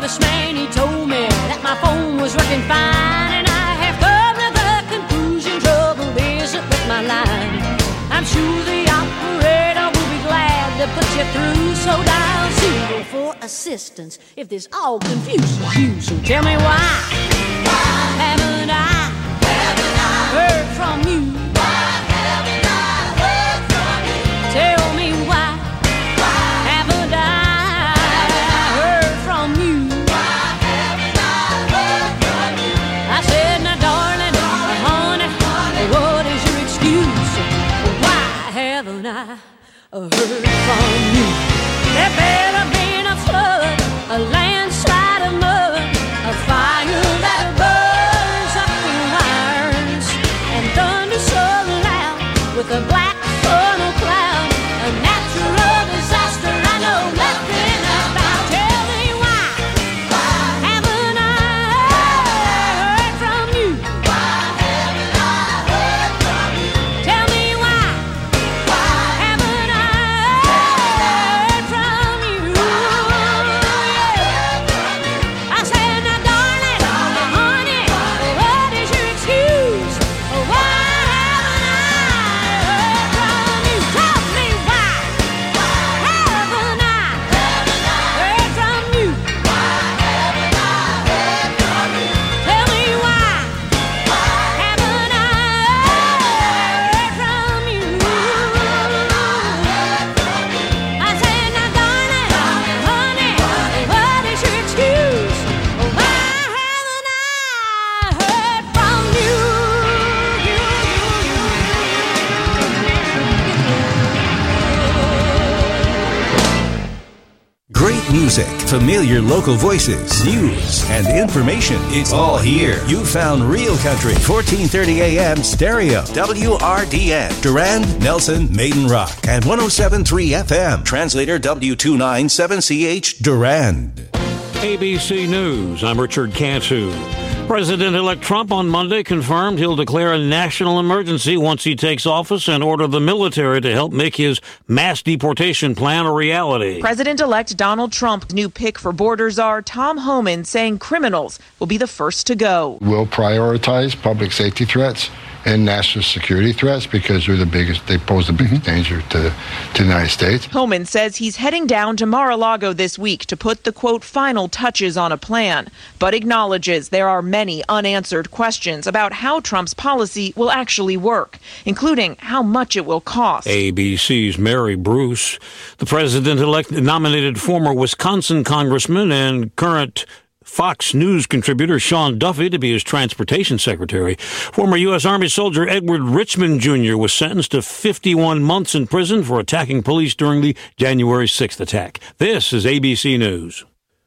serviceman, he told me that my phone was working fine, and I have come to the conclusion trouble isn't with my line. I'm sure the operator will be glad to put you through, so dial 0 for assistance if this all confuses you. So tell me why haven't I heard from you? Why haven't I heard from you? Tell me why haven't I heard from you? Why haven't I heard from you? I said, now darling, honey, what is your excuse? Why haven't I heard from you? There better been a flood, a landslide of mud, a fire that burns up the wires, and thunder so loud with a black funnel cloud, a natural disaster I know nothing about. Tell me why haven't I heard from you? Why haven't I heard from you? Tell me why haven't I heard from you? I said, now darling, honey, what is your excuse? Why haven't I heard from you? Tell me why haven't I heard from you? Why haven't I heard from you? Tell me why haven't I heard from you? I said, now darling, honey, what is your excuse? Why haven't I heard from you? Great music, familiar local voices, news, and information. It's all here. You found Real Country, 1430 AM stereo, WRDN, Durand, Nelson, Maiden Rock, and 107.3 FM, translator W297CH, Durand. ABC News, I'm Richard Cantu. President-elect Trump on Monday confirmed he'll declare a national emergency once he takes office and order the military to help make his mass deportation plan a reality. President-elect Donald Trump's new pick for border czar Tom Homan saying criminals will be the first to go. We'll prioritize public safety threats and national security threats because they pose the biggest danger to the United States. Homan says he's heading down to Mar-a-Lago this week to put the, quote, final touches on a plan, but acknowledges there are many unanswered questions about how Trump's policy will actually work, including how much it will cost. ABC's Mary Bruce. The president-elect nominated former Wisconsin congressman and current Fox News contributor Sean Duffy to be his transportation secretary. Former U.S. Army soldier Edward Richmond Jr. was sentenced to 51 months in prison for attacking police during the January 6th attack. This is ABC News.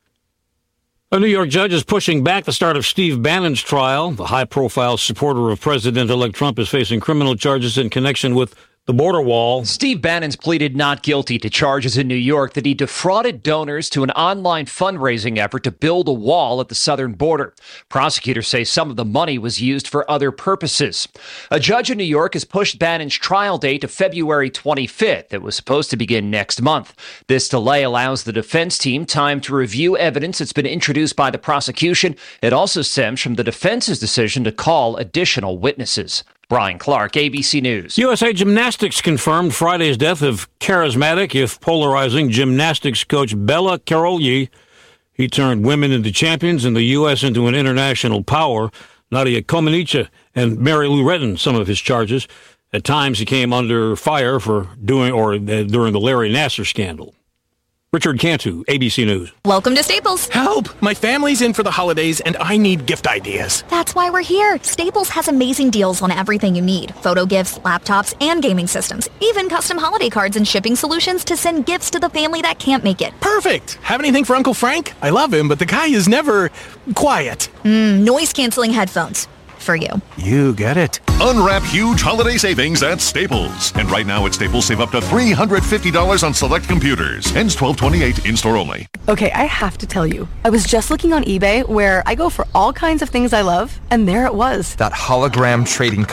A New York judge is pushing back the start of Steve Bannon's trial. The high-profile supporter of President-elect Trump is facing criminal charges in connection with the border wall. Steve Bannon's pleaded not guilty to charges in New York that he defrauded donors to an online fundraising effort to build a wall at the southern border. Prosecutors say some of the money was used for other purposes. A judge in New York has pushed Bannon's trial date to February 25th. It was supposed to begin next month. This delay allows the defense team time to review evidence that's been introduced by the prosecution. It also stems from the defense's decision to call additional witnesses. Brian Clark, ABC News. USA Gymnastics confirmed Friday's death of charismatic, if polarizing, gymnastics coach Bela Karolyi. He turned women into champions and the U.S. into an international power. Nadia Comaneci and Mary Lou Retton, some of his charges. At times, he came under fire for during the Larry Nassar scandal. Richard Cantu, ABC News. Welcome to Staples. Help! My family's in for the holidays and I need gift ideas. That's why we're here. Staples has amazing deals on everything you need. Photo gifts, laptops, and gaming systems. Even custom holiday cards and shipping solutions to send gifts to the family that can't make it. Perfect! Have anything for Uncle Frank? I love him, but the guy is never quiet. Noise-canceling headphones. For you. You get it. Unwrap huge holiday savings at Staples. And right now at Staples, save up to $350 on select computers. Ends 12/28, in-store only. Okay, I have to tell you. I was just looking on eBay where I go for all kinds of things I love, and there it was. That hologram trading card.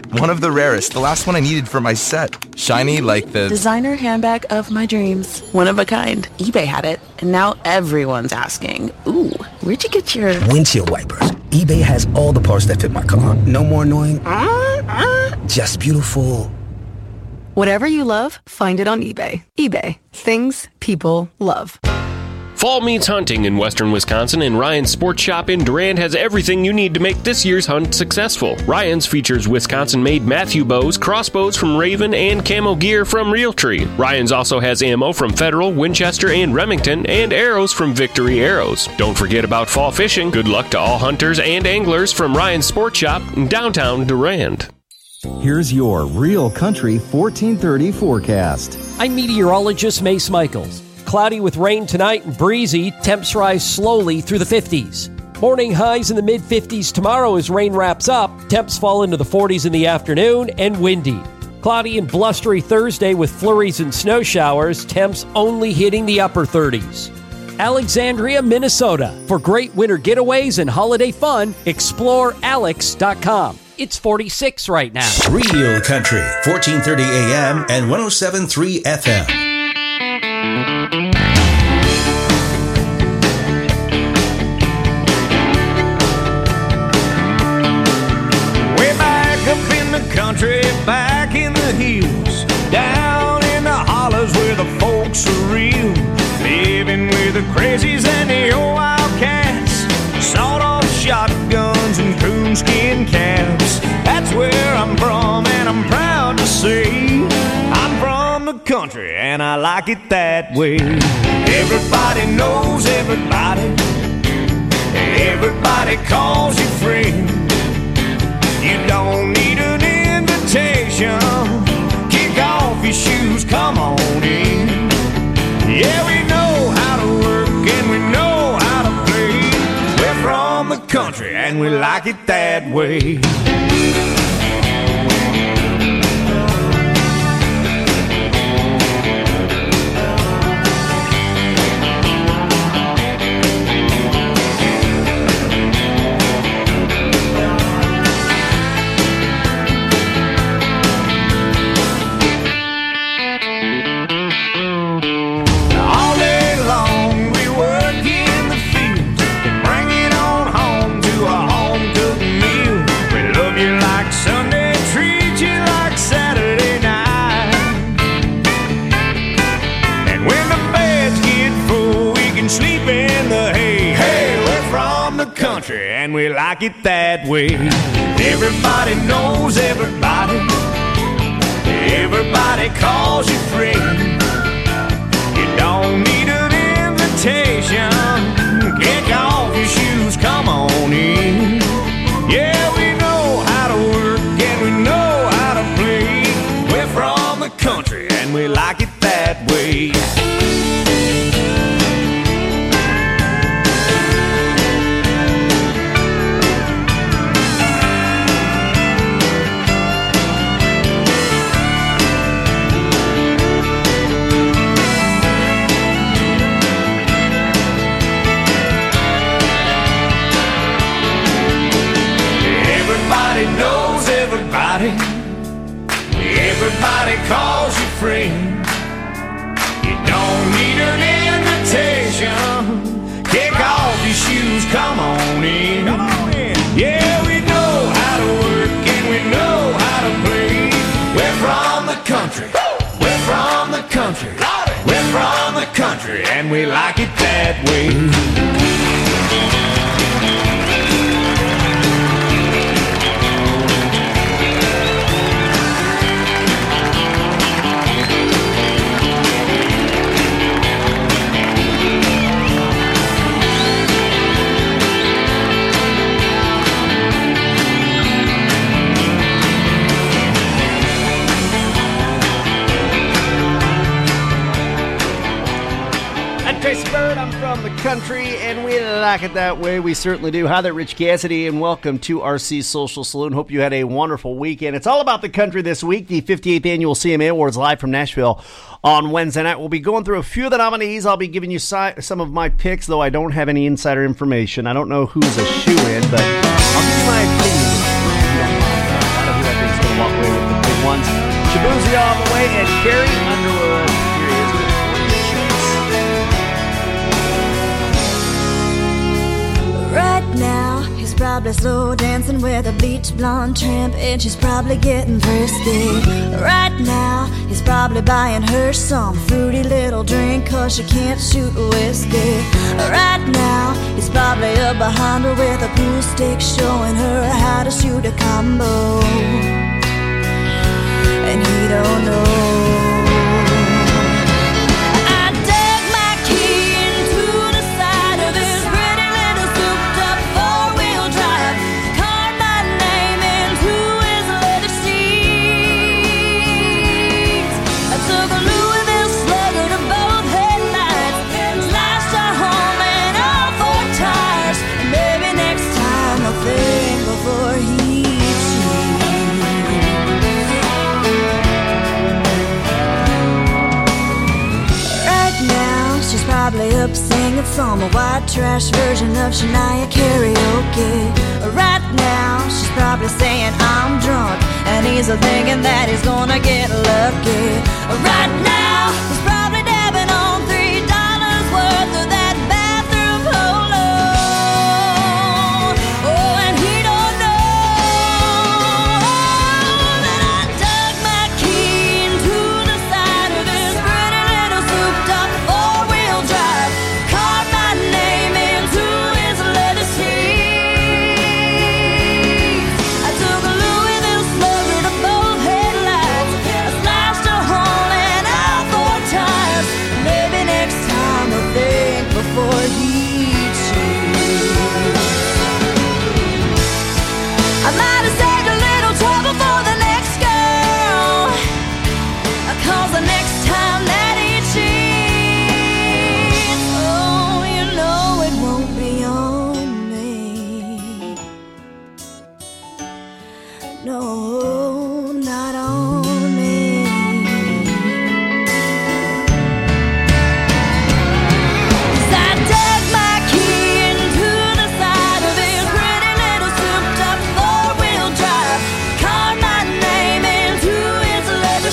One of the rarest. The last one I needed for my set. Shiny like the... designer handbag of my dreams. One of a kind. eBay had it, and now everyone's asking, ooh, where'd you get your... windshield wipers. eBay has all the parts that fit my car. No more annoying... just beautiful. Whatever you love, find it on eBay. eBay. Things people love. Fall means hunting in western Wisconsin, and Ryan's Sports Shop in Durand has everything you need to make this year's hunt successful. Ryan's features Wisconsin-made Matthew bows, crossbows from Raven, and camo gear from Realtree. Ryan's also has ammo from Federal, Winchester, and Remington, and arrows from Victory Arrows. Don't forget about fall fishing. Good luck to all hunters and anglers from Ryan's Sports Shop in downtown Durand. Here's your Real Country 1430 forecast. I'm meteorologist Mace Michaels. Cloudy with rain tonight and breezy. Temps rise slowly through the 50s. Morning highs in the mid-50s tomorrow as rain wraps up. Temps fall into the 40s in the afternoon and windy. Cloudy and blustery Thursday with flurries and snow showers. Temps only hitting the upper 30s. Alexandria, Minnesota. For great winter getaways and holiday fun, explore alex.com. It's 46 right now. Real Country, 1430 AM and 107.3 FM. Country, back in the hills, down in the hollers where the folks are real, living with the crazies and the old wildcats, sawed-off shotguns and coonskin caps. That's where I'm from, and I'm proud to say I'm from the country, and I like it that way. Everybody knows everybody, everybody calls you friend. You don't need an invitation. Kick off your shoes, come on in. Yeah, we know how to work and we know how to play. We're from the country and we like it that way. And we like it that way. Everybody knows everybody, everybody calls you friend. You don't need an invitation. Kick off your shoes, come on in. Yeah, we know how to work and we know how to play. We're from the country and we like it that way. Everybody calls you friend. You don't need an invitation. Kick off your shoes, come on in. Come on in. Yeah, we know how to work and we know how to play. We're from the country. We're from the country. We're from the country and we like it that way. Tracy Bird, I'm from the country, and we like it that way. We certainly do. Hi there, Rich Cassidy, and welcome to RC Social Saloon. Hope you had a wonderful weekend. It's all about the country this week. The 58th Annual CMA Awards live from Nashville on Wednesday night. We'll be going through a few of the nominees. I'll be giving you some of my picks, though I don't have any insider information. I don't know who's a shoe-in, but I'll give you my opinion. I don't know who I think is going to ones. Shabuzi on the way, and Carrie Underwood. Here he is with Right now, he's probably slow dancing with a bleach blonde tramp, and she's probably getting thirsty. Right now, he's probably buying her some fruity little drink, cause she can't shoot whiskey. Right now, he's probably up behind her with a pool stick, showing her how to shoot a combo. And he don't know. Probably up singing some white trash version of Shania karaoke. Right now, she's probably saying I'm drunk, and he's thinking that he's gonna get lucky. Right now, he's probably dabbing on $3 worth of that bathroom polo. Oh, and he don't know that I dug my key into the side of his pretty little souped up four-wheel drive, carved my name into his leather seats. I took a Louisville slugger to both headlights, I slashed a hole in all four tires. Maybe next time I'll think before he cheats. I might have saved a little trouble for the next girl, cause the next time that he cheats, oh, you know it won't be on me. No, not on me. 'Cause I dug my key into the side of his pretty little souped up four-wheel drive, carved my name into his leather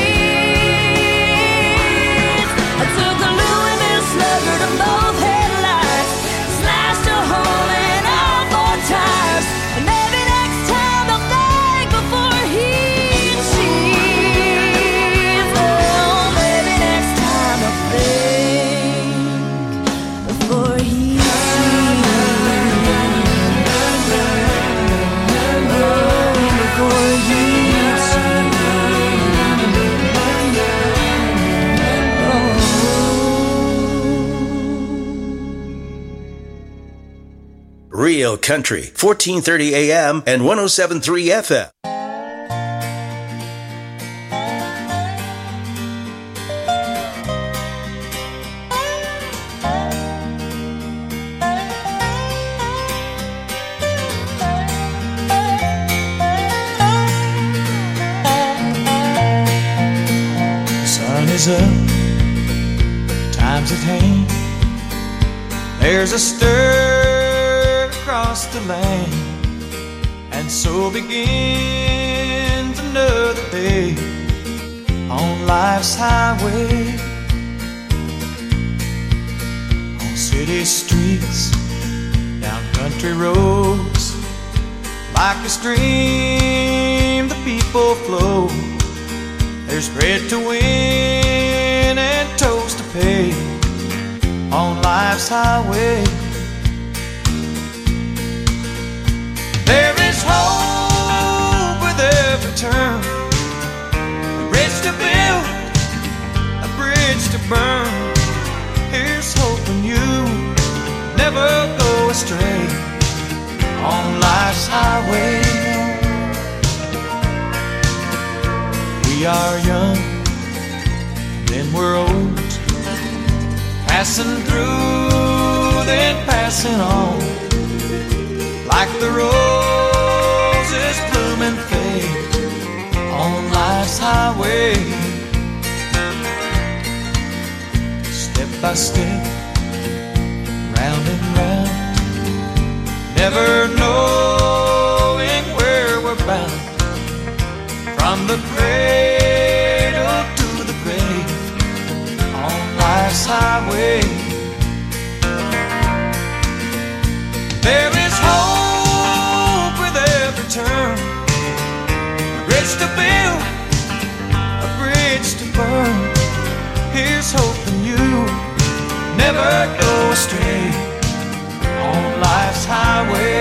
seats. I took a Louisville slugger to both headlights, slashed a hole in all four tires. And maybe next time I'll think before he cheats. Oh, maybe next time I'll think before he Real Country, 1430 AM and 107.3 FM. Sun is up, time's at hand. There's a stir across the land, and so begins another day on life's highway. On city streets, down country roads, like a stream the people flow. There's bread to win and toast to pay on life's highway. There is hope with every turn, a bridge to build, a bridge to burn. Here's hoping you never go astray on life's highway. We are young, then we're old, passing through, then passing on, like the roses bloom and fade on life's highway. Step by step, round and round, never knowing where we're bound. From From the cradle to the grave on life's highway, there is hope with every turn. A bridge to build, a bridge to burn. Here's hoping you never go astray on life's highway.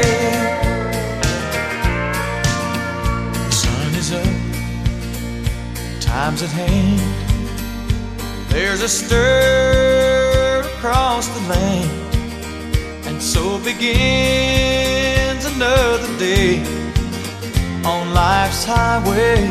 The sun is up, time's at hand. There's a stir across the land, and so begins another day on life's highway.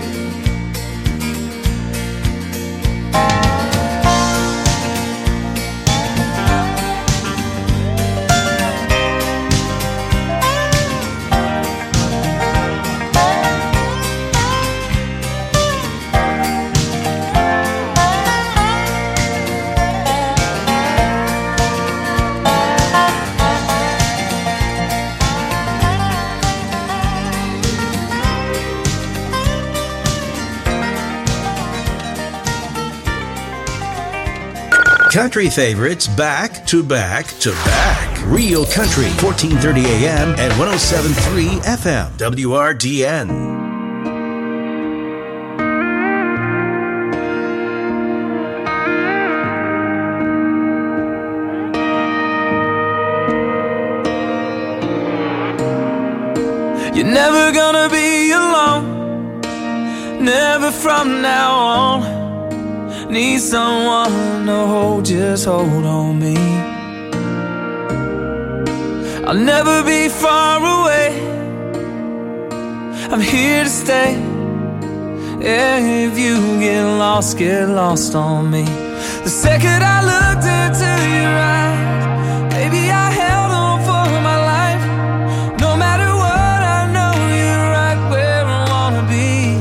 Country favorites back to back to back. Real Country, 1430 AM and 107.3 FM, WRDN. You're never gonna be alone, never from now on. Need someone to hold, just hold on me. I'll never be far away, I'm here to stay. Yeah, if you get lost on me. The second I looked into your eyes, baby, I held on for my life. No matter what, I know you're right where I wanna be.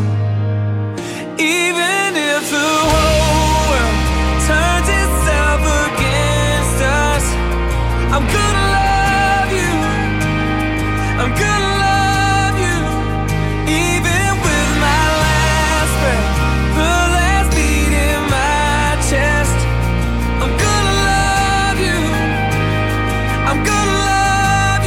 Even if the whole world turns itself against us, I'm gonna love you, I'm gonna love you. Even with my last breath, the last beat in my chest, I'm gonna love you, I'm gonna love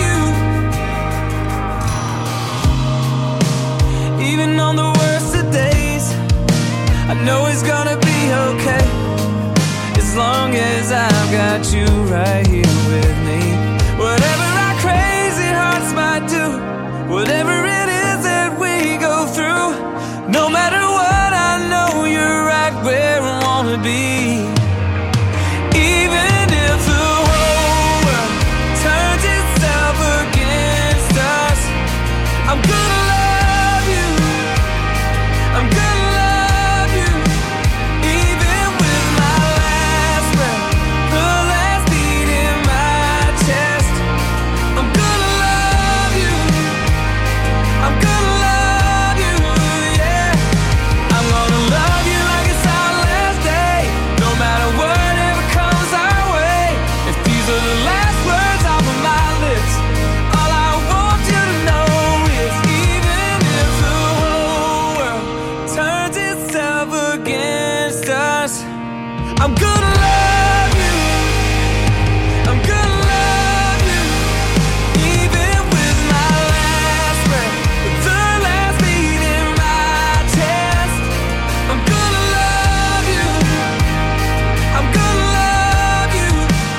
you. Even on the worst of days, I know it's gonna be okay, as long as I've got you right here with me. Whatever our crazy hearts might do, whatever it is that we go through, no matter what, I know you're right where I wanna be. Even if the whole world turns itself against us, I'm gonna love you, I'm gonna love you. Even with my last breath, the last beat in my chest, I'm gonna love you, I'm gonna love you, yeah. I'm gonna love you like it's our last day, no matter whatever comes our way. If these are the last words off of my lips, all I want you to know is even if the whole world turns itself against us, I'm gonna love you, I'm gonna love you. Even with my last breath, the last beat in my chest, I'm gonna love you, I'm gonna love you.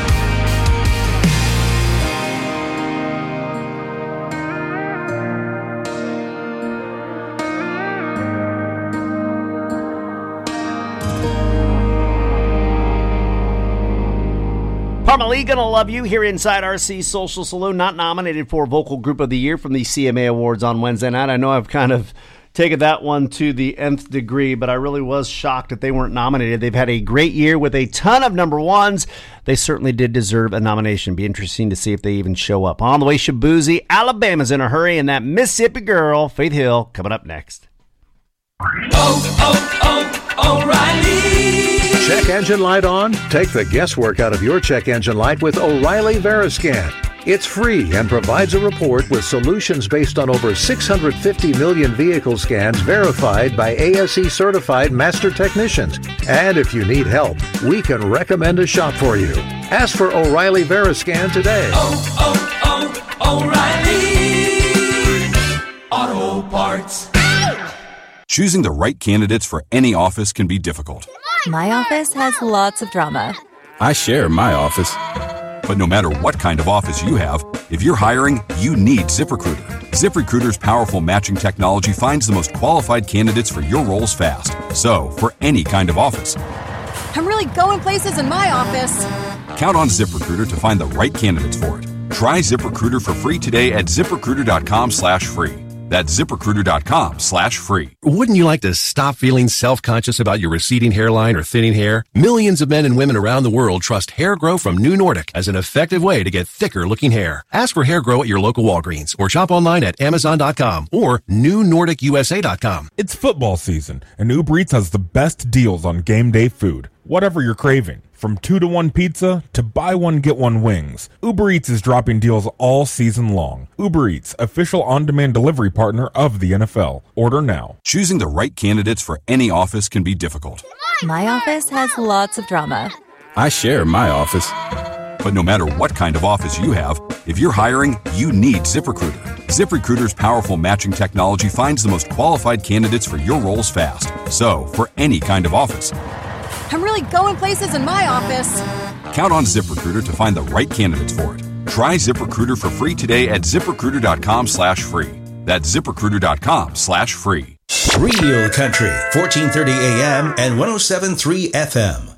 Parmalee, Gonna Love You, here inside RC Social Saloon, not nominated for Vocal Group of the Year from the CMA Awards on Wednesday night. I know I've kind of taken that one to the nth degree, but I really was shocked that they weren't nominated. They've had a great year with a ton of number ones. They certainly did deserve a nomination. Be interesting to see if they even show up. On the way, Shaboozey, Alabama's in a hurry, and that Mississippi girl, Faith Hill, coming up next. O'Reilly. Check engine light on? Take the guesswork out of your check engine light with O'Reilly Veriscan. It's free and provides a report with solutions based on over 650 million vehicle scans verified by ASE certified master technicians. And if you need help, we can recommend a shop for you. Ask for O'Reilly Veriscan today. O'Reilly Auto Parts. Choosing the right candidates for any office can be difficult. My office has lots of drama. I share my office. But no matter what kind of office you have, if you're hiring, you need ZipRecruiter. ZipRecruiter's powerful matching technology finds the most qualified candidates for your roles fast. So, for any kind of office. I'm really going places in my office. Count on ZipRecruiter to find the right candidates for it. Try ZipRecruiter for free today at ZipRecruiter.com/free. That's ZipRecruiter.com/free. Wouldn't you like to stop feeling self-conscious about your receding hairline or thinning hair? Millions of men and women around the world trust Hair Grow from New Nordic as an effective way to get thicker-looking hair. Ask for Hair Grow at your local Walgreens or shop online at Amazon.com or NewNordicUSA.com. It's football season, and Uber Eats has the best deals on game day food. Whatever you're craving, from 2-to-1 pizza to buy one get one wings, Uber Eats is dropping deals all season long. Uber Eats, official on-demand delivery partner of the NFL. Order now. Choosing the right candidates for any office can be difficult. My office has lots of drama. I share my office. But no matter what kind of office you have, if you're hiring, you need ZipRecruiter. ZipRecruiter's powerful matching technology finds the most qualified candidates for your roles fast. So, for any kind of office. I'm really going places in my office. Count on ZipRecruiter to find the right candidates for it. Try ZipRecruiter for free today at ZipRecruiter.com/free. That's ZipRecruiter.com/free. Real Country, 1430 AM and 107.3 FM.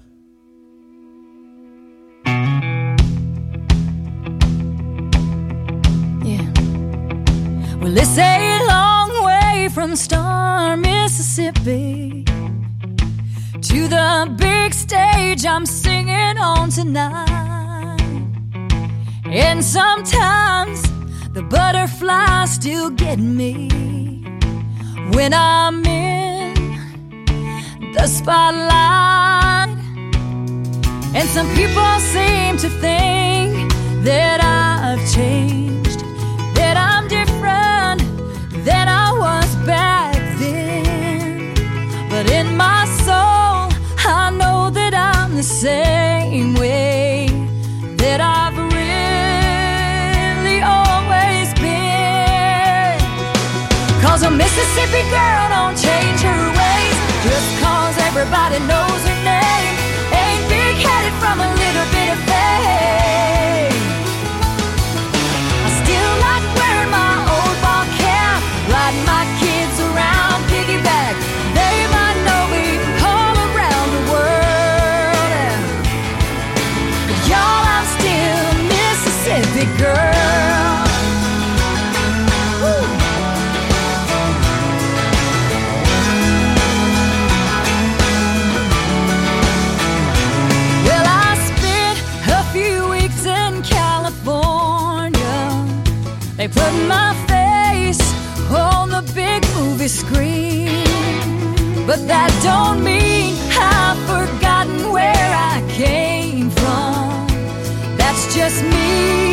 Yeah. Well, it's a long way from Star, Mississippi, to the big stage I'm singing on tonight. And sometimes the butterflies still get me when I'm in the spotlight. And some people seem to think that I've changed, that I'm different than I was back then. But in my soul, I know that I'm the same way that I've really always been. 'Cause a Mississippi girl don't change her ways just 'cause everybody knows her name. Ain't big-headed from a little bit of fame. I still like wearing my old ball cap, riding my kids around piggyback. They might know me all around the world, but y'all, I'm still a Mississippi girl. Woo. Well, I spent a few weeks in California. They put my face on the big movie screen. But that don't mean I've forgotten where I came from. That's just me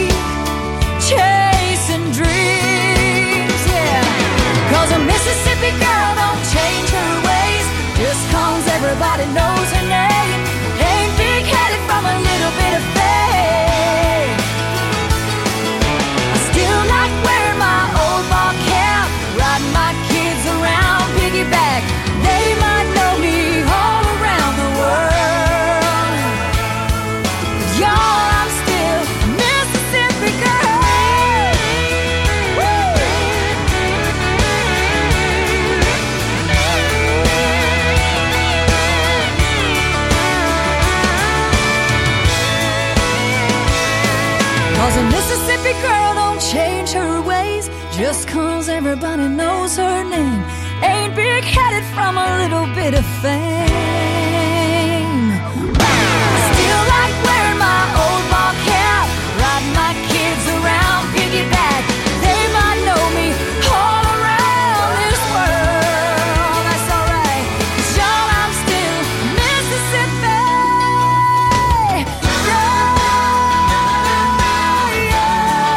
chasing dreams, yeah. 'Cause a Mississippi girl don't change her ways just 'cause everybody knows her name. Ain't big-headed from a little bit of fame. I still like wearing my old ball cap, riding my kids around piggyback. They might know me all around the world, but y'all, I'm still a Mississippi girl. Woo! 'Cause a Mississippi girl don't change her ways just 'cause everybody knows her name. Ain't big-headed from a little bit of fame. I still like wearing my old ball cap, riding my kids around piggyback. They might know me all around this world. That's alright, 'cause y'all, I'm still Mississippi. Yeah, yeah.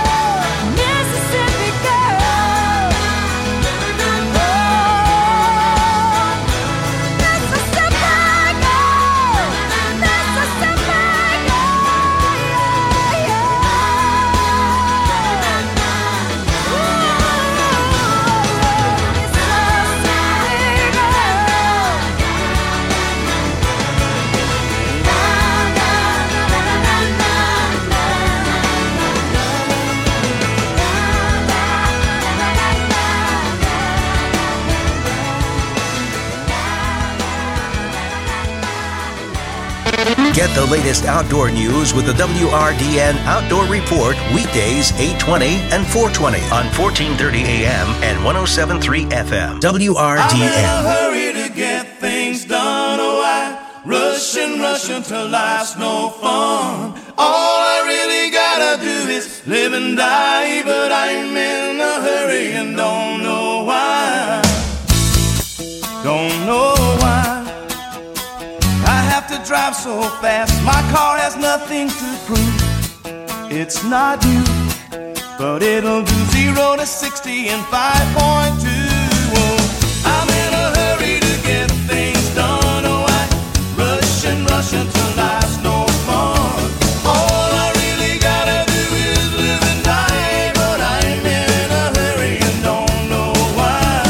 Get the latest outdoor news with the WRDN Outdoor Report weekdays 8:20 and 4:20 on 1430 AM and 107.3 FM. WRDN. I'm in a hurry to get things done. Oh, I rush until life's no fun. All I really gotta do is live and die, but I'm in a hurry and don't know why. Don't know why I have to drive so fast. My car has nothing to prove. It's not new, but it'll do 0 to 60 in 5.2. Oh, I'm in a hurry to get things done. Oh, I rush until life's no fun. All I really gotta do is live and die, but I'm in a hurry and don't know why.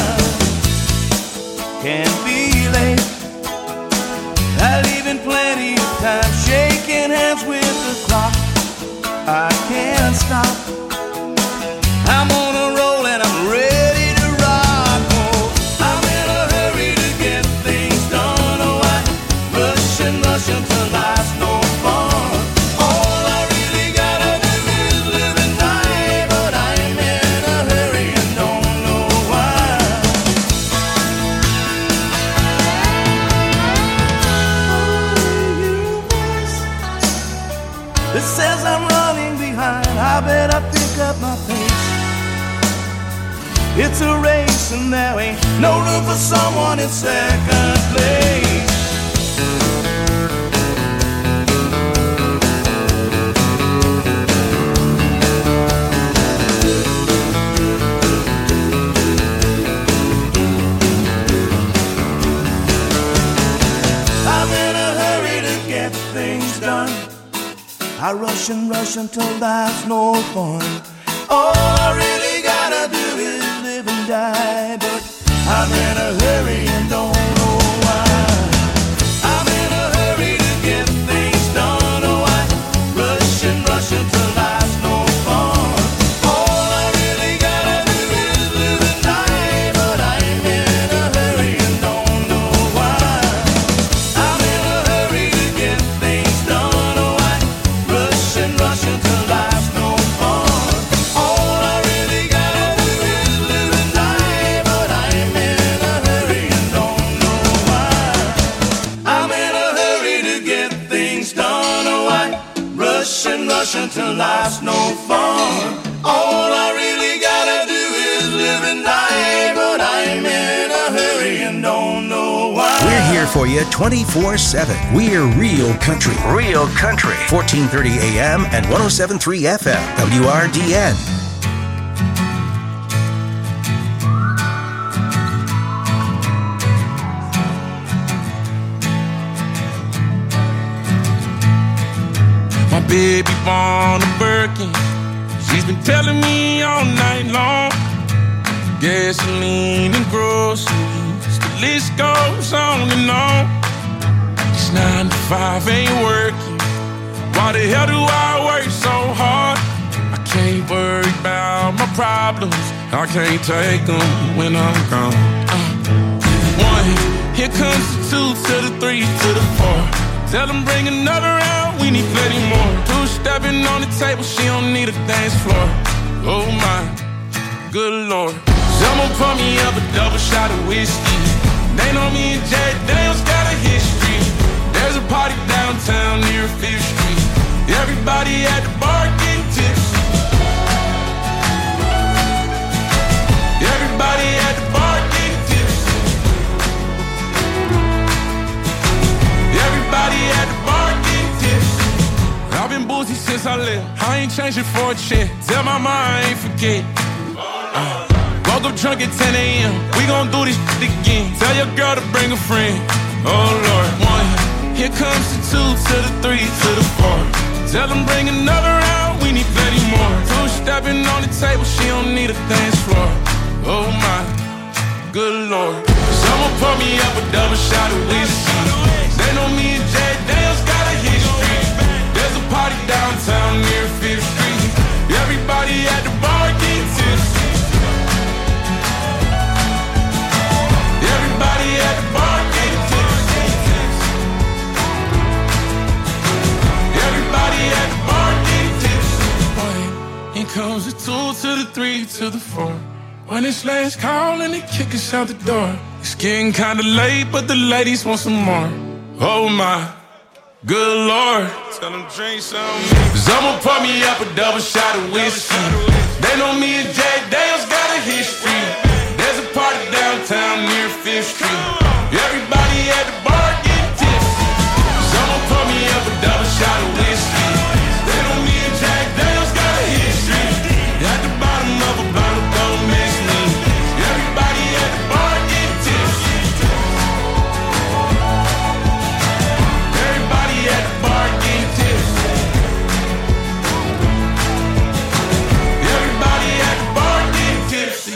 Can't be late. I leave in plenty of time, shaking hands with the clock. I can't stop. I'm on a roll and I'm ready to rock. Oh, I'm in a hurry to get things done. Oh, I rush until life's no fun. All I really gotta do is live and die, but I'm in a hurry and don't know why. It says I'm running behind. I better pick up my pace. It's a race and there ain't no room for someone in second place. I'm in a hurry to get things done. I rush until life's no fun. All I really gotta do is live and die, but I'm in a hurry and don't know why. I'm in a hurry to get things done. Oh, I rush until life's no fun. All I really gotta do is live and die, but I'm in a hurry and don't know why. I'm in a hurry to get things done. Oh, I rush until life's no fun. All I really gotta do is live and die, but I'm in a hurry and don't know why. I'm in a hurry to get things done. Oh, I rush until life's no fun. All I really gotta do is live and die, but I'm in a hurry and don't know why. We're here for you 24/7. We're Real Country. Real Country. 1430 AM and 107.3 FM. WRDN. My baby born a Birkin. She's been telling me all night long. Gasoline and groceries, the list goes on and on. This 9 to 5 ain't working. Why the hell do I work so hard? I can't worry about my problems. I can't take them when I'm gone. 1, here comes the 2 to the 3 to the 4. Tell them bring another round, we need plenty more. 2 stepping on the table, she don't need a dance floor. Oh my, good Lord. Someone pour me up a double shot of whiskey. They know me and Jack Daniels got a history. There's a party downtown near 5th Street. Everybody at the bar getting tipsy. Everybody at the bar getting tipsy. Everybody at the bar getting tipsy. I've been boozy since I left. I ain't changing for a check. Tell my mom I ain't forget. Woke up drunk at 10 a.m. We gon' do this shit again. Tell your girl to bring a friend. Oh Lord. 1, here comes the 2 to the 3 to the 4. Tell them bring another round, we need plenty more. 2 stepping on the table, she don't need a dance floor. Oh my, good Lord. Someone pour me up a double shot of whiskey. They know me and Jack Daniels got a history. There's a party downtown near 5th Street. Everybody at the bar getting tipsy. Everybody at the bar getting tipsy. 3 to the 4. When it's last call and they kick us out the door. It's getting kinda late, but the ladies want some more. Oh my, good Lord. Tell them drink some. Cause I'ma pour me up a double shot of whiskey. They know me and Jack Dale's got a history. There's a party downtown near 5th Street. Everybody at the bar getting tipsy. Cause I'ma pour me up a double shot of whiskey. They know me and Jack Dale's got a history. At the bottom of a bottle, don't miss me. Everybody at the bar getting tipsy. Everybody at the bar getting tipsy. Everybody at the bar getting tipsy.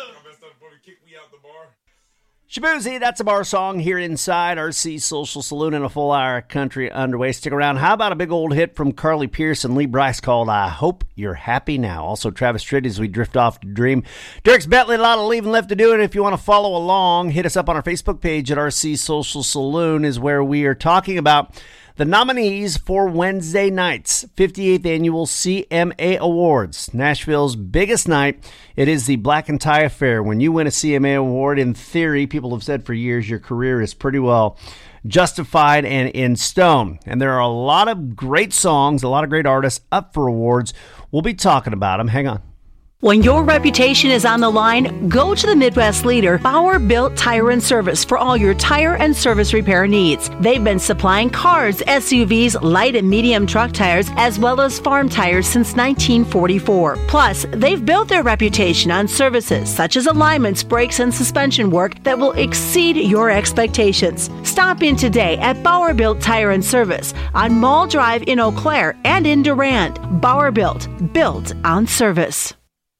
Shaboozey, that's a bar song here inside RC Social Saloon in a full hour country underway. Stick around. How about a big old hit from Carly Pearce and Lee Brice called I Hope You're Happy Now. Also Travis Tritt as we drift off to dream. Dierks Bentley, a lot of leaving left to do. And if you want to follow along, hit us up on our Facebook page at RC Social Saloon is where we are talking about the nominees for Wednesday night's 58th Annual CMA Awards, Nashville's biggest night. It is the Black and Tie Affair. When you win a CMA Award, in theory, people have said for years, your career is pretty well justified and in stone. And there are a lot of great songs, a lot of great artists up for awards. We'll be talking about them. Hang on. When your reputation is on the line, go to the Midwest leader, Bauer Built Tire and Service, for all your tire and service repair needs. They've been supplying cars, SUVs, light and medium truck tires, as well as farm tires since 1944. Plus, they've built their reputation on services such as alignments, brakes, and suspension work that will exceed your expectations. Stop in today at Bauer Built Tire and Service on Mall Drive in Eau Claire and in Durand. Bauer Built on service.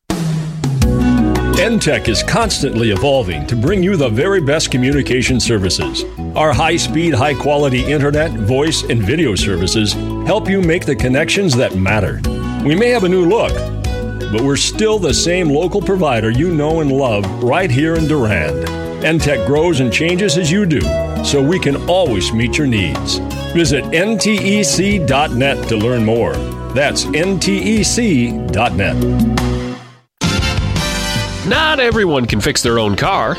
NTEC is constantly evolving to bring you the very best communication services. Our high-speed, high-quality internet, voice, and video services help you make the connections that matter. We may have a new look, but we're still the same local provider you know and love right here in Durand. NTEC grows and changes as you do, so we can always meet your needs. Visit ntec.net to learn more. That's ntec.net. Not everyone can fix their own car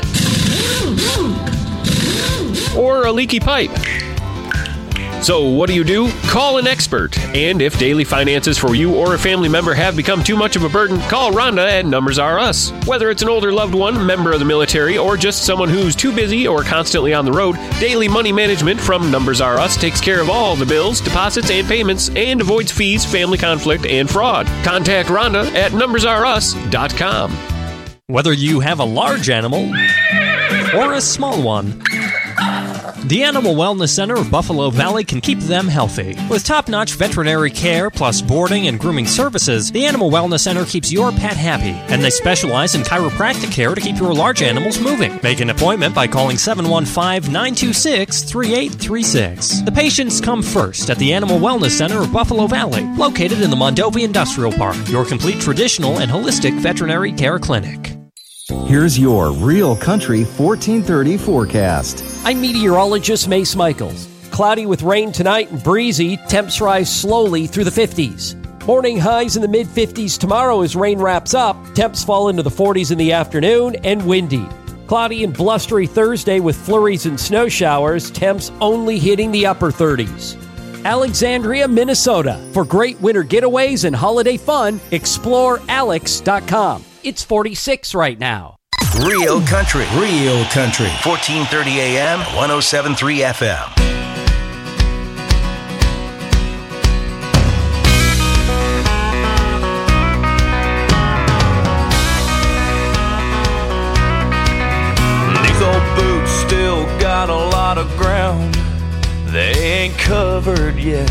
or a leaky pipe. So what do? Call an expert. And if daily finances for you or a family member have become too much of a burden, call Rhonda at Numbers R Us. Whether it's an older loved one, member of the military, or just someone who's too busy or constantly on the road, Daily Money Management from Numbers R Us takes care of all the bills, deposits, and payments and avoids fees, family conflict, and fraud. Contact Rhonda at numbersrus.com. Whether you have a large animal or a small one, the Animal Wellness Center of Buffalo Valley can keep them healthy. With top-notch veterinary care plus boarding and grooming services, the Animal Wellness Center keeps your pet happy, and they specialize in chiropractic care to keep your large animals moving. Make an appointment by calling 715-926-3836. The patients come first at the Animal Wellness Center of Buffalo Valley, located in the Mondovi Industrial Park, your complete traditional and holistic veterinary care clinic. Here's your Real Country 1430 forecast. I'm meteorologist Mace Michaels. Cloudy with rain tonight and breezy. Temps rise slowly through the 50s. Morning highs in the mid-50s tomorrow as rain wraps up. Temps fall into the 40s in the afternoon and windy. Cloudy and blustery Thursday with flurries and snow showers. Temps only hitting the upper 30s. Alexandria, Minnesota. For great winter getaways and holiday fun, explore alex.com. It's 46 right now. Real Country. 1430 AM, 107.3 FM. These old boots still got a lot of ground they ain't covered yet.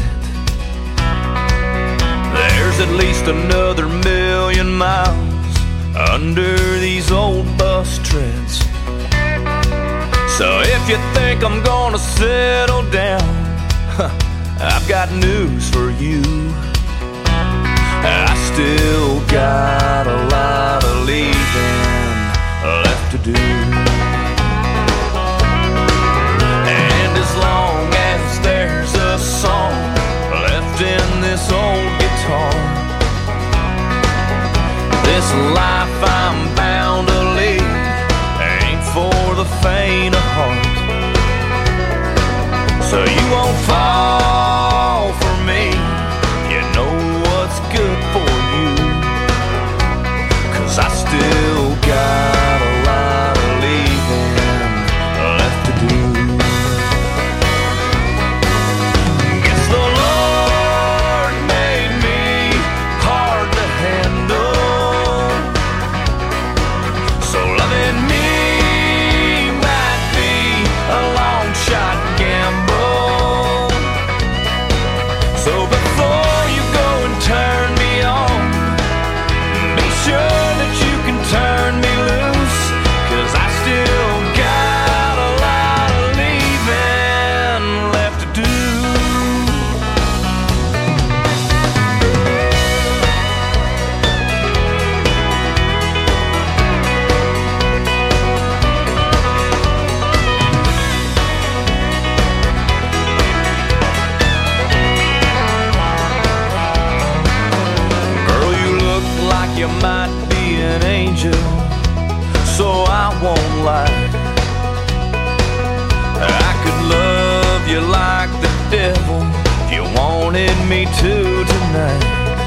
There's at least another 1,000,000 miles under these old bus treads. So if you think I'm gonna settle down, I've got news for you. I still got a lot of leaving left to do. And as long as there's a song left in this old guitar, this life life I'm bound to lead ain't for the faint of heart. So you won't fall for me, you know what's good for you, 'cause I still got a lot of leaving left to do. Guess the Lord made me hard to handle, so loving me might be a long shot gamble. So before you go and turn me on, be sure that you can turn me loose, 'cause I still got a lot of leaving left to do. Girl, you look like you might be an angel, so I won't lie. I could love you like the devil if you wanted me to tonight.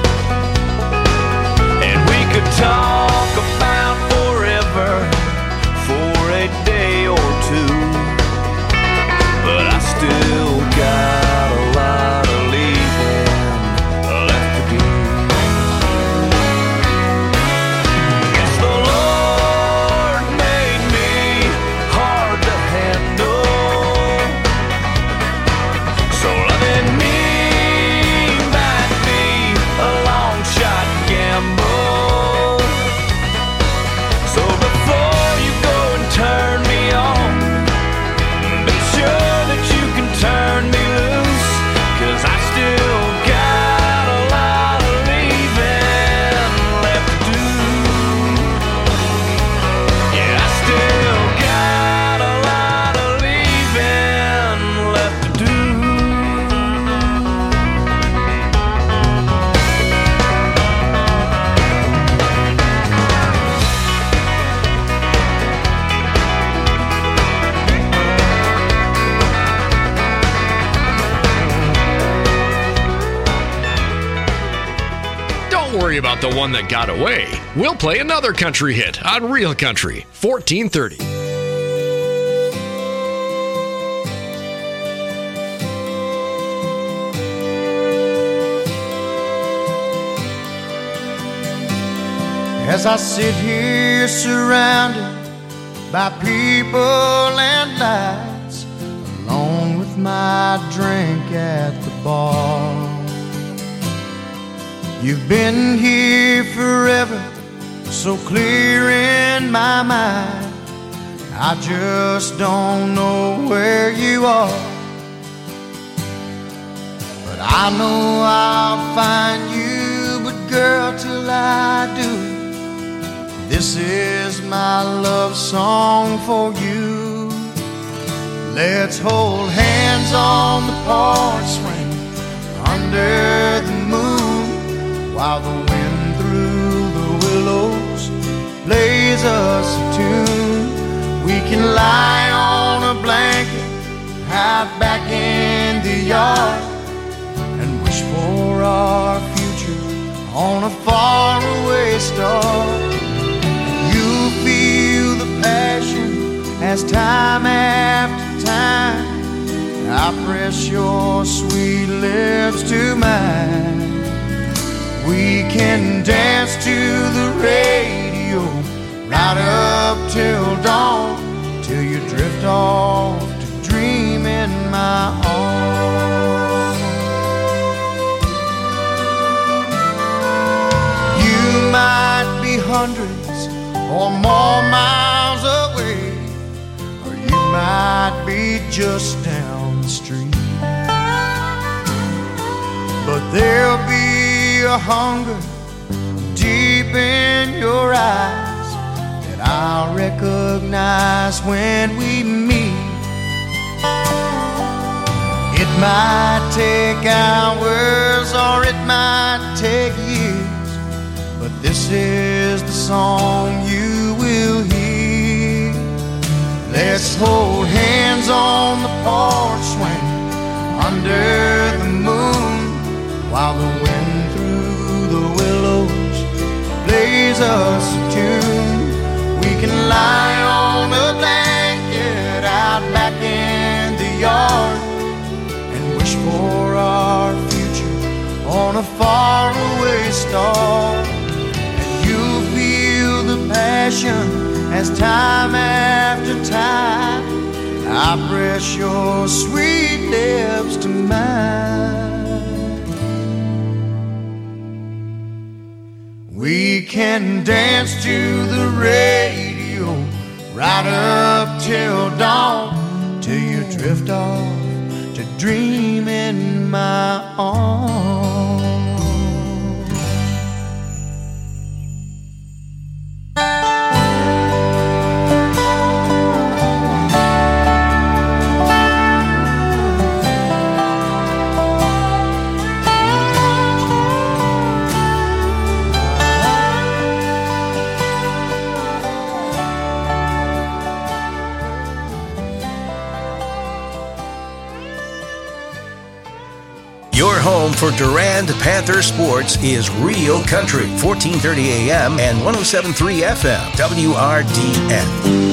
And we could talk about forever for a day or two, but I still got a lot of leaving left to do. Guess the Lord made me hard to handle, so loving me might be a long shot gamble. So before you go and turn me on, be sure that you can turn me loose, 'cause I still got a lot of leaving left to do. Yeah, I still got a lot of leaving left to do. Don't worry about the one that got away. We'll play another country hit on Real Country 1430. As I sit here surrounded by people and lights, alone with my drink at the bar. You've been here forever, so clear in my mind, I just don't know where you are. But I know I'll find you, but girl, till I do, this is my love song for you. Let's hold hands on the porch swing under the moon, while the wind through the willows plays us a tune. We can lie on a blanket out back in the yard and wish for our future on a faraway star. You'll feel the passion as time after time I press your sweet lips to mine. We can dance to the radio right up till dawn, till you drift off to dream in my arms. You might be hundreds or more miles away, or you might be just down the street, but there'll be a hunger deep in your eyes that I'll recognize when we meet. It might take hours or it might take years, but this is the song you will hear. Let's hold hands on the porch swing under the moon, while the wind through the willows plays us a tune. We can lie on a blanket out back in the yard and wish for our future on a faraway star. And you'll feel the passion as time after time I press your sweet lips to mine. We can dance to the radio right up till dawn, till you drift off to dream in my arms. Your home for Durand Panther sports is Real Country, 1430 AM and 107.3 FM, WRDN.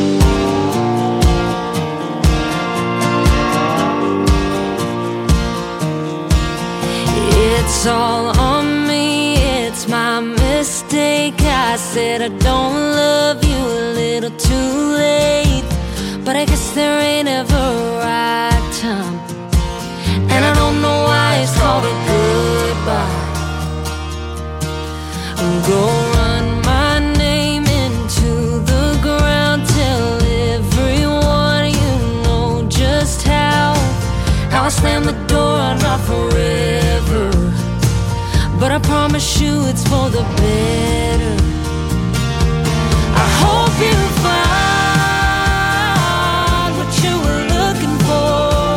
It's all on me, it's my mistake. I said I don't love you a little too late, but I guess there ain't ever a right time. And I don't know why it's called a goodbye. Go run my name into the ground, tell everyone you know just how I slam the door, not forever, but I promise you it's for the better. I hope you find what you were looking for.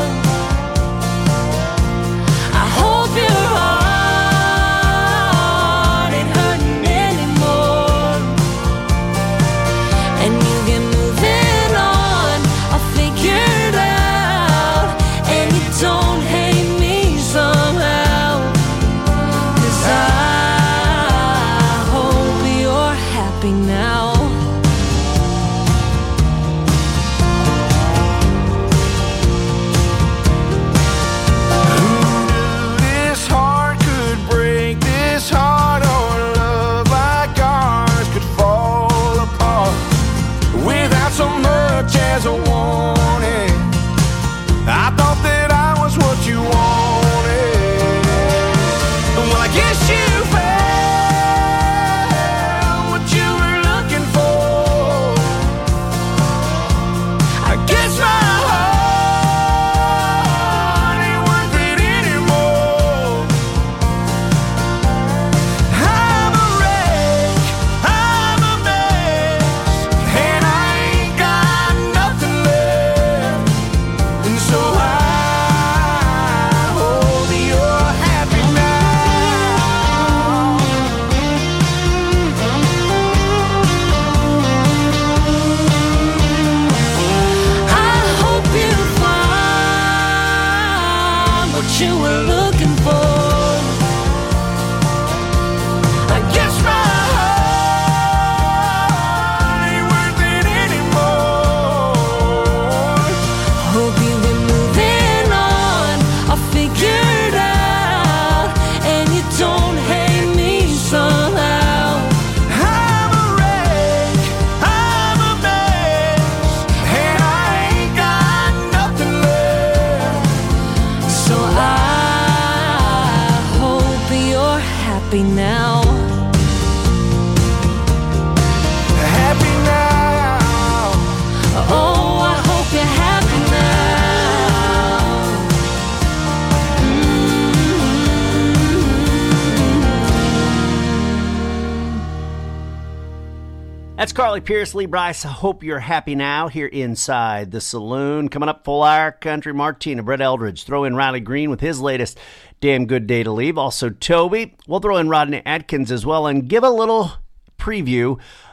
That's Carly Pierce, Lee Bryce. I hope you're happy now here inside the saloon. Coming up, Full Hour Country, Martina, Brett Eldridge. Throw in Riley Green with his latest Damn Good Day to Leave. Also, Toby. We'll throw in Rodney Atkins as well and give a little preview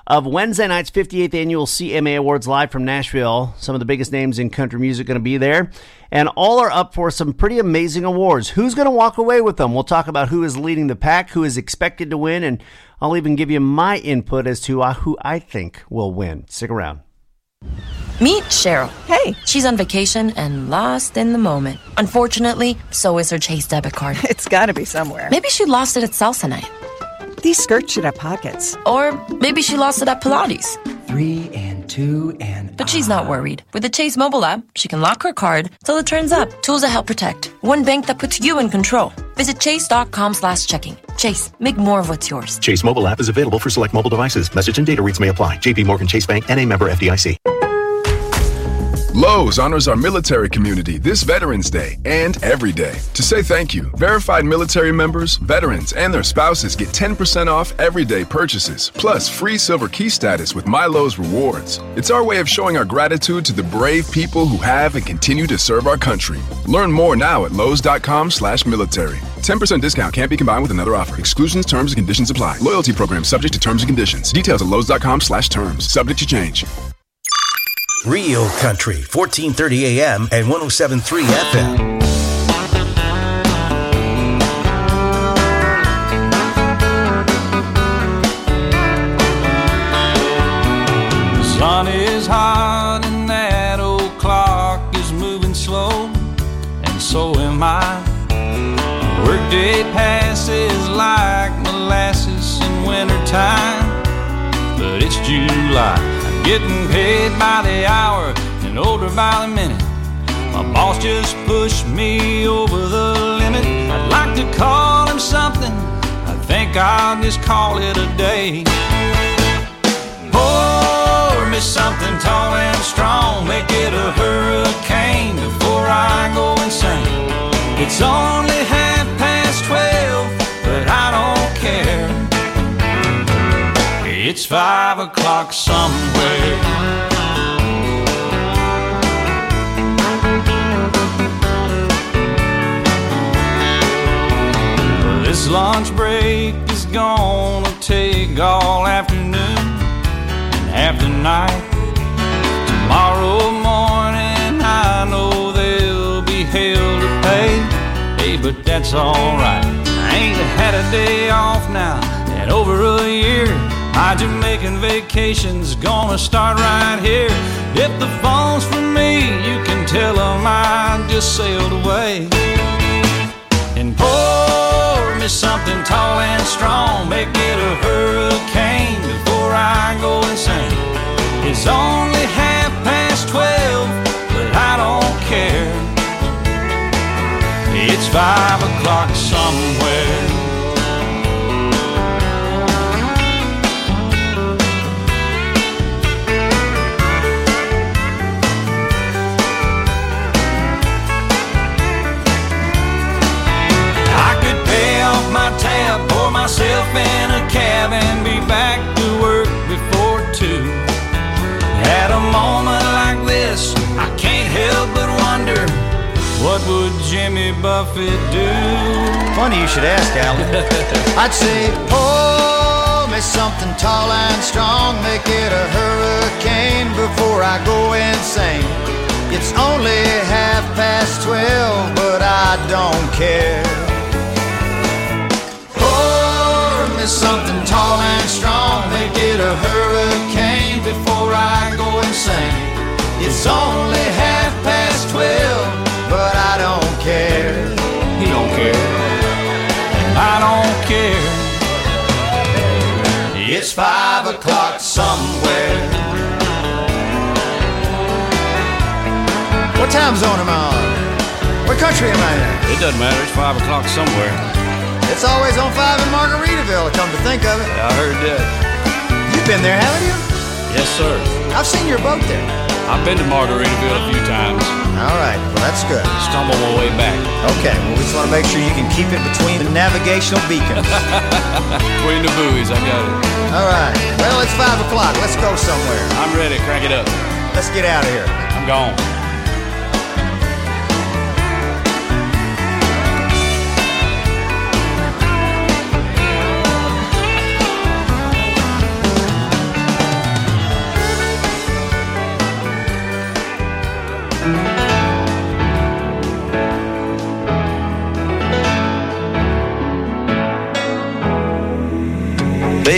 of Wednesday night's 58th Annual CMA Awards live from Nashville. Some of the biggest names in country music going to be there, and all are up for some pretty amazing awards. Who's going to walk away with them? We'll talk about who is leading the pack, who is expected to win, and I'll even give you my input as to who I think will win. Stick around. Meet Cheryl. Hey. She's on vacation and lost in the moment. Unfortunately, so is her Chase debit card. It's gotta be somewhere. Maybe she lost it at salsa night. These skirts should have pockets. Or maybe she lost it at Pilates. 3 and 2 and... But she's not worried. With the Chase mobile app, she can lock her card till it turns up. Tools that help protect. One bank that puts you in control. Visit chase.com/checking. Chase, make more of what's yours. Chase mobile app is available for select mobile devices. Message and data rates may apply. JP Morgan Chase Bank, N.A. member FDIC. Lowe's honors our military community this Veterans Day and every day. To say thank you, verified military members, veterans, and their spouses get 10% off everyday purchases, plus free silver key status with My Lowe's Rewards. It's our way of showing our gratitude to the brave people who have and continue to serve our country. Learn more now at lowes.com/military. 10% discount can't be combined with another offer. Exclusions, terms, and conditions apply. Loyalty program subject to terms and conditions. Details at lowes.com/terms. Subject to change. Real Country, 1430 AM and 107.3 FM. The sun is hot and that old clock is moving slow, and so am I. Workday passes like molasses in wintertime, but it's July. Getting paid by the hour and older by the minute. My boss just pushed me over the limit. I'd like to call him something. I think I'll just call it a day. Pour me something tall and strong. Make it a hurricane before I go insane. It's only 12:30, but I don't care. It's 5 o'clock somewhere. This lunch break is gonna take all afternoon and half the night. Tomorrow morning I know there'll be hell to pay. Hey, but that's alright. I ain't had a day off now in over a year. My Jamaican vacation's gonna start right here. If the phone's for me, you can tell them I just sailed away. And pour me something tall and strong. Make it a hurricane before I go insane. It's only 12:30, but I don't care. It's 5 o'clock somewhere. Pour myself in a cab and be back to work before 2. At a moment like this, I can't help but wonder, what would Jimmy Buffett do? Funny you should ask, Alan. I'd say, pour me something tall and strong. Make it a hurricane before I go insane. It's only 12:30, but I don't care. Something tall and strong, make it a hurricane before I go insane. It's only 12:30, but I don't care. He don't care, and I don't care. It's 5 o'clock somewhere. What time zone am I on? What country am I in? It doesn't matter, it's 5 o'clock somewhere. It's always on 5 in Margaritaville, come to think of it. Yeah, I heard that. You've been there, haven't you? Yes, sir. I've seen your boat there. I've been to Margaritaville a few times. All right, well, that's good. Stumble my way back. Okay, well, we just want to make sure you can keep it between the navigational beacons. Between the buoys, I got it. All right, well, it's 5 o'clock. Let's go somewhere. I'm ready. Crank it up. Let's get out of here. I'm gone.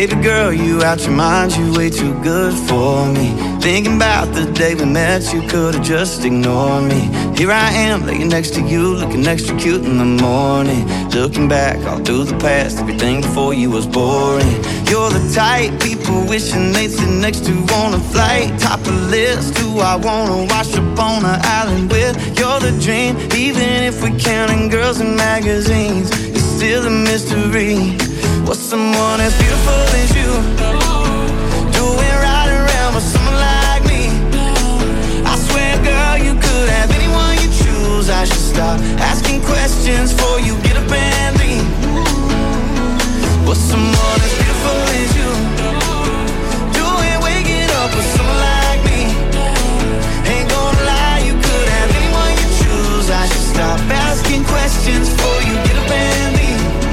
Baby girl, you out your mind, you way too good for me. Thinking about the day we met, you could've just ignored me. Here I am, laying next to you, looking extra cute in the morning. Looking back all through the past, everything before you was boring. You're the type people wishing they'd sit next to on a flight. Top of the list, who I wanna wash up on an island with. You're the dream, even if we're counting girls in magazines. It's still a mystery. What's someone as beautiful as you doing right around with someone like me? I swear, girl, you could have anyone you choose. I should stop asking questions before you get up and leave. What's someone as beautiful as you doing waking up with someone like me? Ain't gonna lie, you could have anyone you choose. I should stop asking questions before you get up and leave.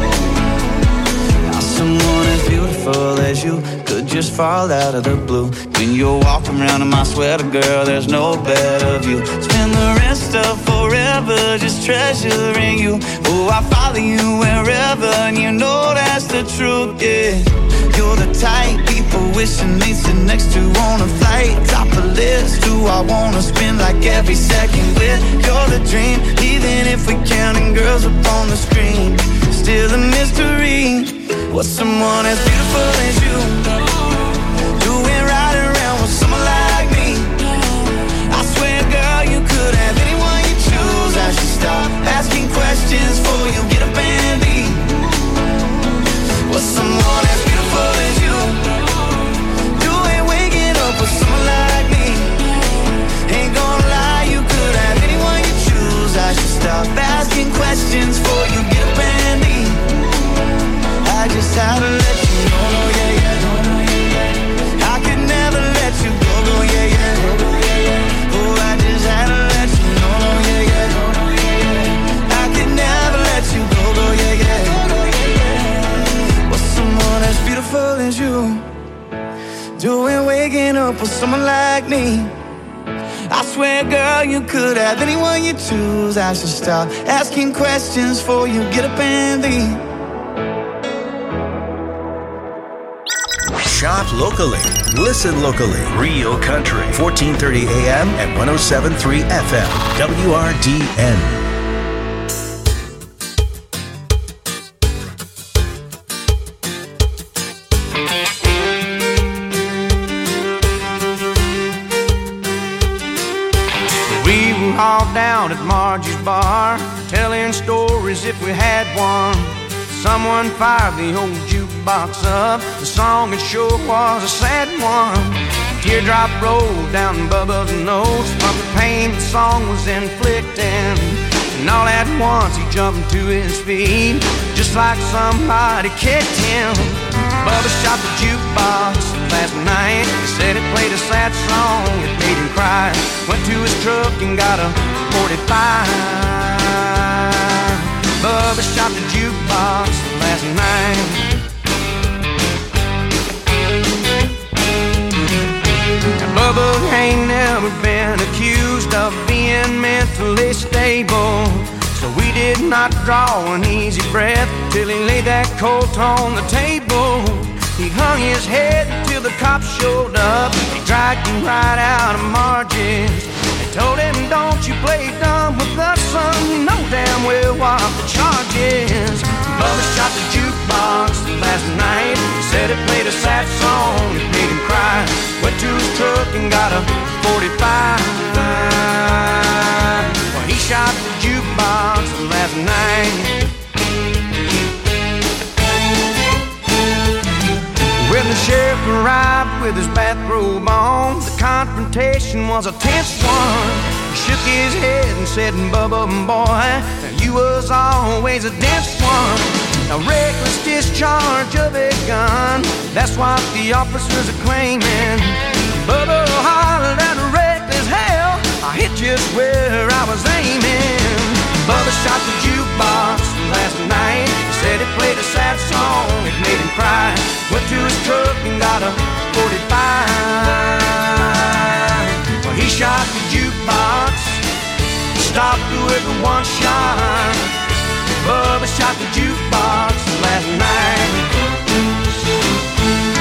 Someone as beautiful as you could just fall out of the blue. When you're walking around in my sweater, girl, there's no better view. Spend the rest of forever just treasuring you. Oh, I follow you wherever, and you know that's the truth, yeah. You're the type people wishing they'd sit next to on a flight. Top of the list, who I wanna spend like every second with. You're the dream, even if we're counting girls up on the screen. Still a mystery. What's someone as beautiful as you doing right around with someone like me? I swear, girl, you could have anyone you choose. I should stop asking questions before you get up and leave. What's someone as beautiful as you doing waking up with someone like me? Ain't gonna lie, you could have anyone you choose. I should stop asking questions before you get up and leave. I just had to let you know, yeah, yeah. I could never let you go, yeah, yeah. Oh, I just had to let you know, yeah, yeah. I could never let you go, yeah, yeah. What's someone as beautiful as you doing waking up with someone like me? I swear, girl, you could have anyone you choose. I should stop asking questions before you get up and leave. Shop locally. Listen locally. Real Country. 1430 AM and 107.3 FM. WRDN. We were all down at Margie's bar, telling stories if we had one. Someone fired the old jukebox up. The song it sure was a sad one. Teardrop rolled down Bubba's nose from the pain the song was inflicting. And all at once he jumped to his feet, just like somebody kicked him. Bubba shot the jukebox last night. He said it played a sad song, it made him cry. Went to his truck and got a 45. Bubba shot the jukebox last night. Now Bubba ain't never been accused of being mentally stable, so we did not draw an easy breath till he laid that colt on the table. He hung his head till the cops showed up. He dragged him right out of Margie's. They told him, don't you play dumb with us, son. You know damn well what the charge is. Bubba shot the jukebox last night. He said it played a sad song, it made him cry. Went to his truck and got a 45. Well, he shot the jukebox last night. When the sheriff arrived with his bathrobe on, the confrontation was a tense one. He shook his head and said, Bubba, boy, you was always a dense one. A reckless discharge of a gun, that's what the officers are claiming. Bubba hollered at a reckless hell, I hit just where I was aiming. Bubba shot the jukebox last night. He said it played a sad song, it made him cry. Went to his truck and got a 45. Well, he shot the jukebox, stopped with one shot. Bubba shot the jukebox last night.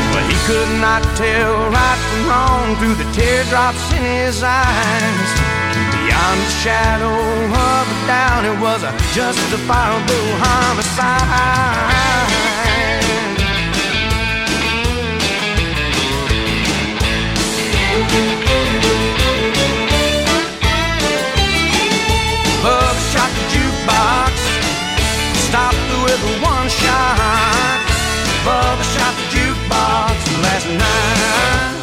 could not tell right from wrong through the teardrops in his eyes. Beyond the shadow of a doubt, it was a justifiable homicide. Bub shot the jukebox, stopped with one shot. Bub shot the jukebox last night.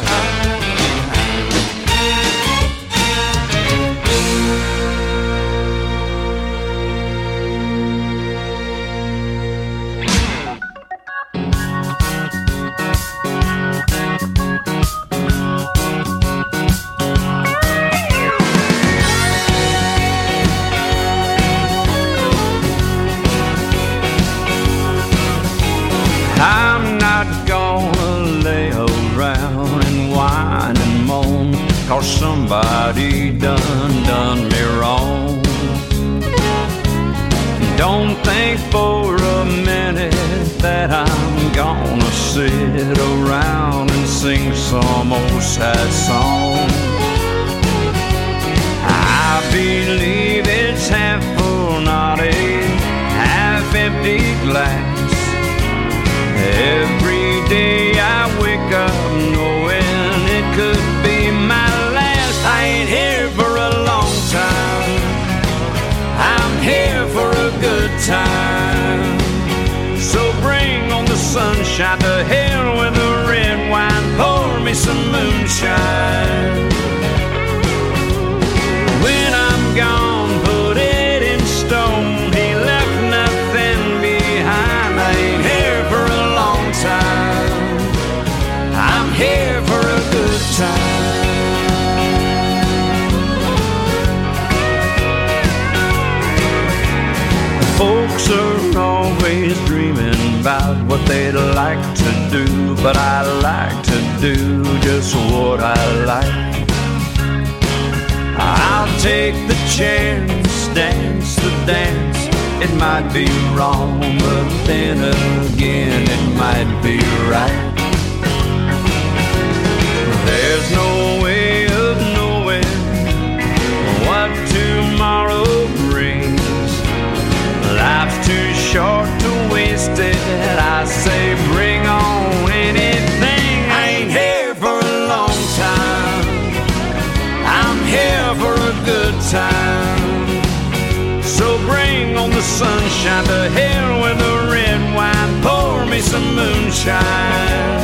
I'm not gonna lay around and whine and moan, 'cause somebody done me wrong. Don't think for a minute that I'm gonna sit around and sing some old sad song. I believe it's half full, not a half empty glass. Every day I wake up knowing it could be my last. I ain't here for a long time, I'm here for a good time. So bring on the sunshine, to hell with the red wine, pour me some moonshine. When I'm gone, put it in stone, he left nothing behind. I ain't here for a long time, I'm here for a good time. Folks are always dreaming about what they'd like to do, but I like to do just what I like. I'll take the chance, dance the dance. It might be wrong, but then again it might be right. There's no way of knowing what tomorrow brings. Life's too short to waste it. I say bring on anything. I ain't here for a long time, I'm here for a good time. So bring on the sunshine, to hell with the red wine, pour me some moonshine.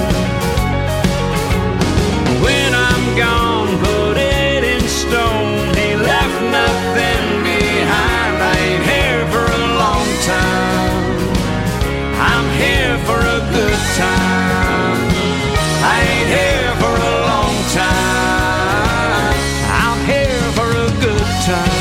When I'm gone, put it in stone, he left nothing behind. I ain't here for a long time, I'm here for a good time. I ain't here for a long time, I'm here for a good time.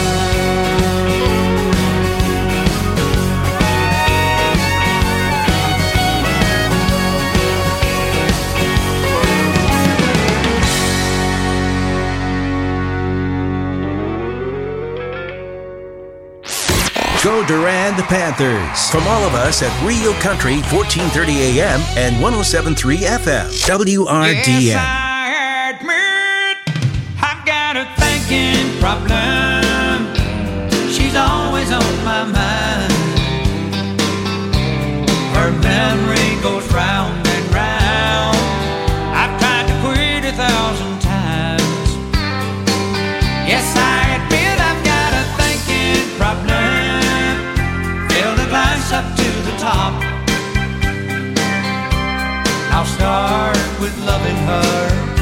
Go Durand Panthers. From all of us at Real Country 1430 AM and 107.3 FM. WRDN. Yes, I admit I've got a thinking problem. She's always on my mind. Her memory goes round and round. I've tried to quit 1,000 times. Yes, I admit I've got a thinking problem. Up to the top, I'll start with loving her.